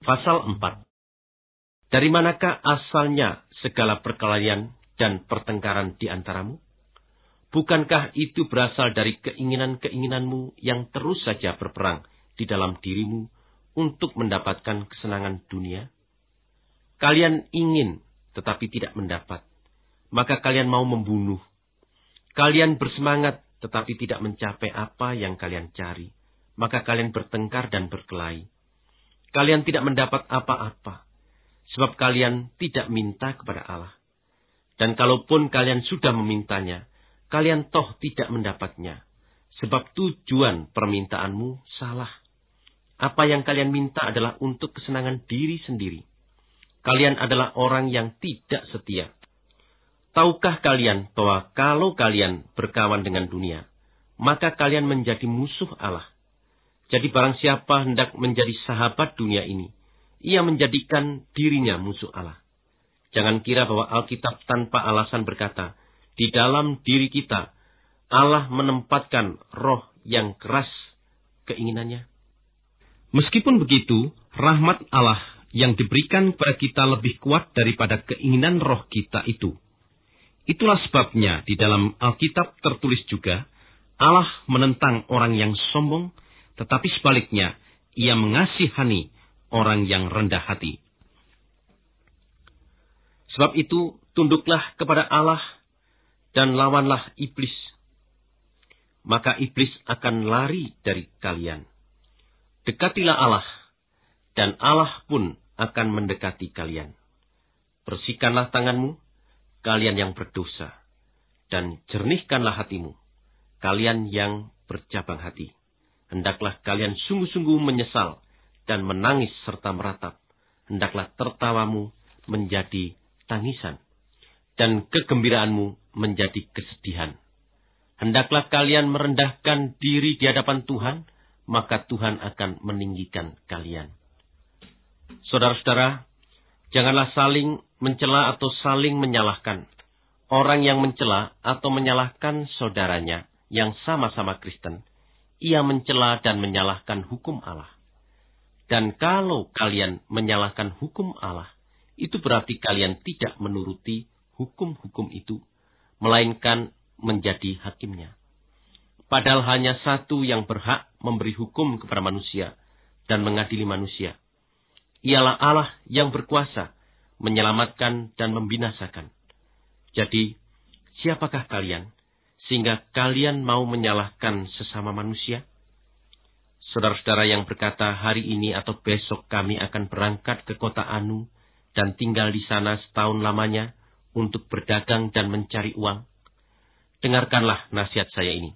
Pasal 4. Dari manakah asalnya segala perkelahian dan pertengkaran di antaramu? Bukankah itu berasal dari keinginan-keinginanmu yang terus saja berperang di dalam dirimu untuk mendapatkan kesenangan dunia? Kalian ingin tetapi tidak mendapat, maka kalian mau membunuh. Kalian bersemangat tetapi tidak mencapai apa yang kalian cari, maka kalian bertengkar dan berkelahi. Kalian tidak mendapat apa-apa, sebab kalian tidak minta kepada Allah. Dan kalaupun kalian sudah memintanya, kalian toh tidak mendapatnya, sebab tujuan permintaanmu salah. Apa yang kalian minta adalah untuk kesenangan diri sendiri. Kalian adalah orang yang tidak setia. Tahukah kalian bahwa kalau kalian berkawan dengan dunia, maka kalian menjadi musuh Allah? Jadi barang siapa hendak menjadi sahabat dunia ini, ia menjadikan dirinya musuh Allah. Jangan kira bahwa Alkitab tanpa alasan berkata, di dalam diri kita, Allah menempatkan roh yang keras keinginannya. Meskipun begitu, rahmat Allah yang diberikan kepada kita lebih kuat daripada keinginan roh kita itu. Itulah sebabnya di dalam Alkitab tertulis juga, Allah menentang orang yang sombong, tetapi sebaliknya, ia mengasihani orang yang rendah hati. Sebab itu, tunduklah kepada Allah dan lawanlah iblis. Maka iblis akan lari dari kalian. Dekatilah Allah, dan Allah pun akan mendekati kalian. Bersihkanlah tanganmu, kalian yang berdosa, dan jernihkanlah hatimu, kalian yang bercabang hati. Hendaklah kalian sungguh-sungguh menyesal dan menangis serta meratap. Hendaklah tertawamu menjadi tangisan dan kegembiraanmu menjadi kesedihan. Hendaklah kalian merendahkan diri di hadapan Tuhan, maka Tuhan akan meninggikan kalian. Saudara-saudara, janganlah saling mencela atau saling menyalahkan. Orang yang mencela atau menyalahkan saudaranya yang sama-sama Kristen, ia mencela dan menyalahkan hukum Allah. Dan kalau kalian menyalahkan hukum Allah, itu berarti kalian tidak menuruti hukum-hukum itu, melainkan menjadi hakimnya. Padahal hanya satu yang berhak memberi hukum kepada manusia dan mengadili manusia. Ialah Allah yang berkuasa menyelamatkan dan membinasakan. Jadi, siapakah kalian sehingga kalian mau menyalahkan sesama manusia? Saudara-saudara yang berkata, hari ini atau besok kami akan berangkat ke kota Anu dan tinggal di sana setahun lamanya untuk berdagang dan mencari uang. Dengarkanlah nasihat saya ini.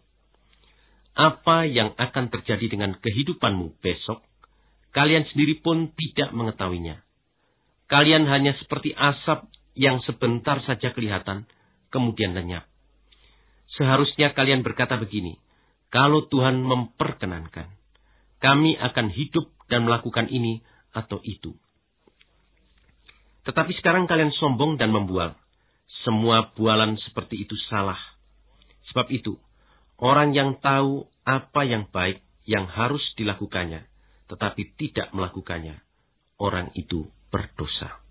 Apa yang akan terjadi dengan kehidupanmu besok, kalian sendiri pun tidak mengetahuinya. Kalian hanya seperti asap yang sebentar saja kelihatan, kemudian lenyap. Seharusnya kalian berkata begini, kalau Tuhan memperkenankan, kami akan hidup dan melakukan ini atau itu. Tetapi sekarang kalian sombong dan membual. Semua bualan seperti itu salah. Sebab itu, orang yang tahu apa yang baik yang harus dilakukannya, tetapi tidak melakukannya, orang itu berdosa.